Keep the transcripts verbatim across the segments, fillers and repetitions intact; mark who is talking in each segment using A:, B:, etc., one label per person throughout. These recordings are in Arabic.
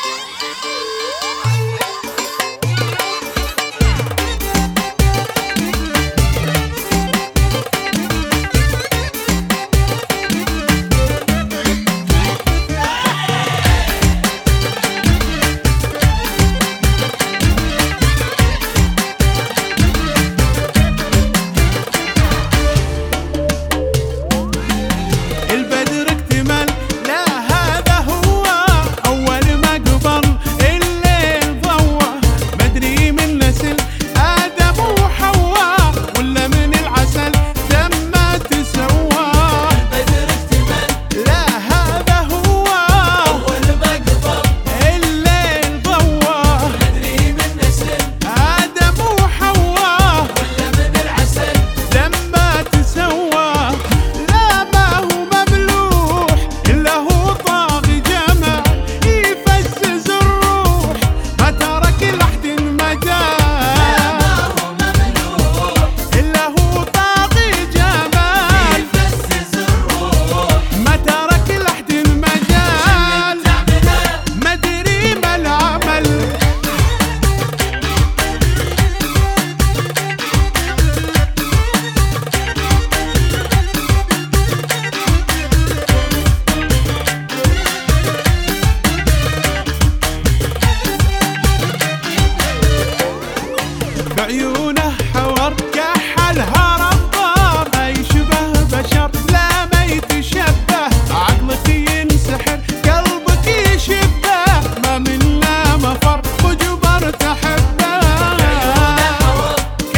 A: بعيونه حور كحلها ربار، ما يشبه بشر لا ما يتشبه، عقلك ينسحر قلبك يشبه، ما منا مفر وجبر تحبه. بعيونه حور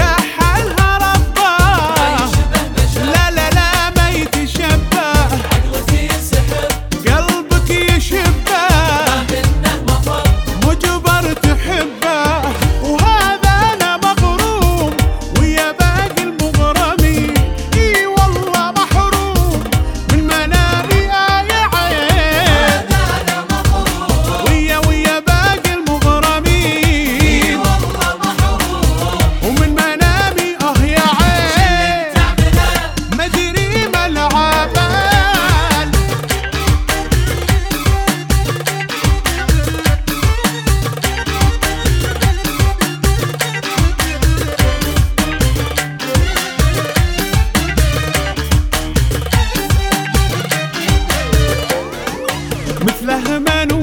A: كحلها ربار، ما يشبه بشر لا لا لا ما يتشبه، عقلك ينسحر قلبك يشبه، ما منا مفر وجبر تحبه. مثله ما